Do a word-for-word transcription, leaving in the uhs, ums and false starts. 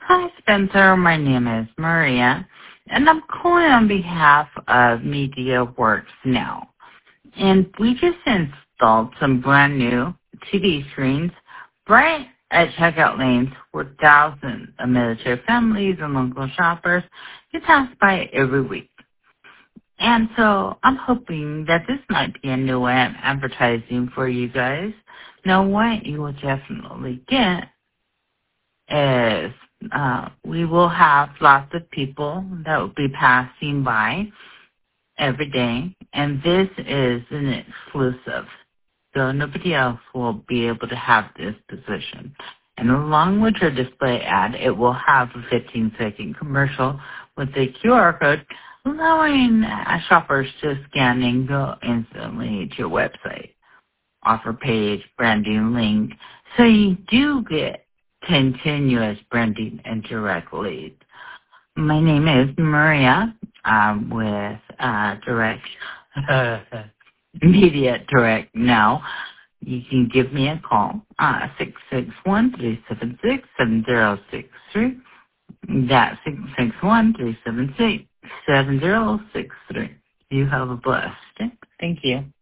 Hi, Spencer. My name is Maria, and I'm calling on behalf of MediaWorks Now. And we just installed some brand new T V screens right at checkout lanes where thousands of military families and local shoppers can pass by every week. And so I'm hoping that this might be a new way of advertising for you guys. Now, what you will definitely get is uh, we will have lots of people that will be passing by every day, and this is an exclusive. So nobody else will be able to have this position. And along with your display ad, it will have a fifteen second commercial with a Q R code allowing uh, shoppers to scan and go instantly to your website. Offer page, branding link, so you do get continuous branding and direct leads. My name is Maria um, with uh, Direct Media Direct Now. You can give me a call, uh, six six one, three seven six, seven zero six three. That's six six one, three seven six, seven zero six three. You have a blessed day. Thank you.